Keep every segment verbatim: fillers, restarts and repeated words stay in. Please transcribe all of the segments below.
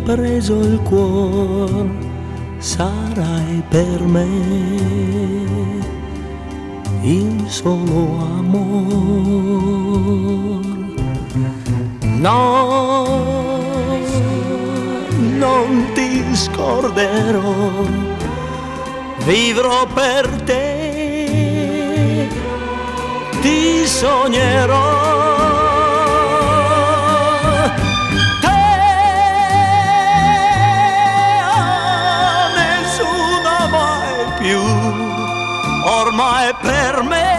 preso il cuore, sarai per me il solo amor. No, non ti scorderò, vivrò per te, ti sognerò. Ormai per me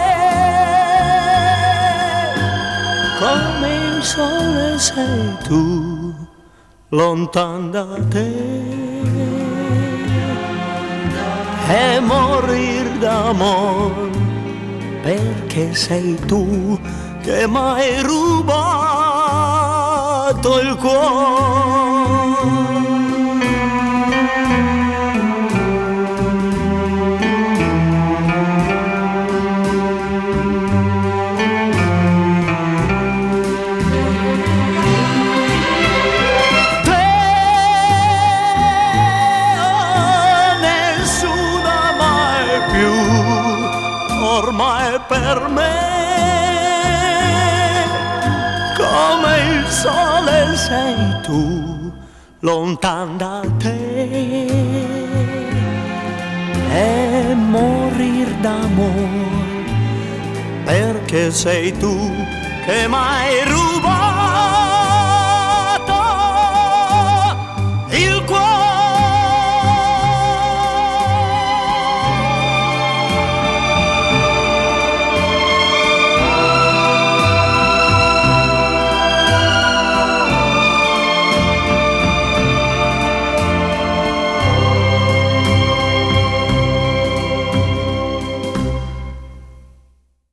come il sole sei tu, lontan da te, e morir d'amor, perché sei tu che m'hai rubato il cuore. Ormai per me come il sole sei tu, lontan da te, e morir d'amor, perché sei tu che m'hai rubato